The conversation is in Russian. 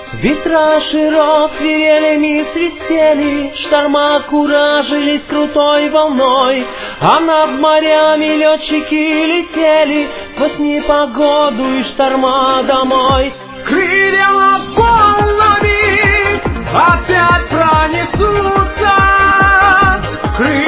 Ветра широт свирелями свистели, шторма куражились крутой волной, а над морями летчики летели сквозь непогоду и шторма домой. Крылья над волнами опять пронесутся,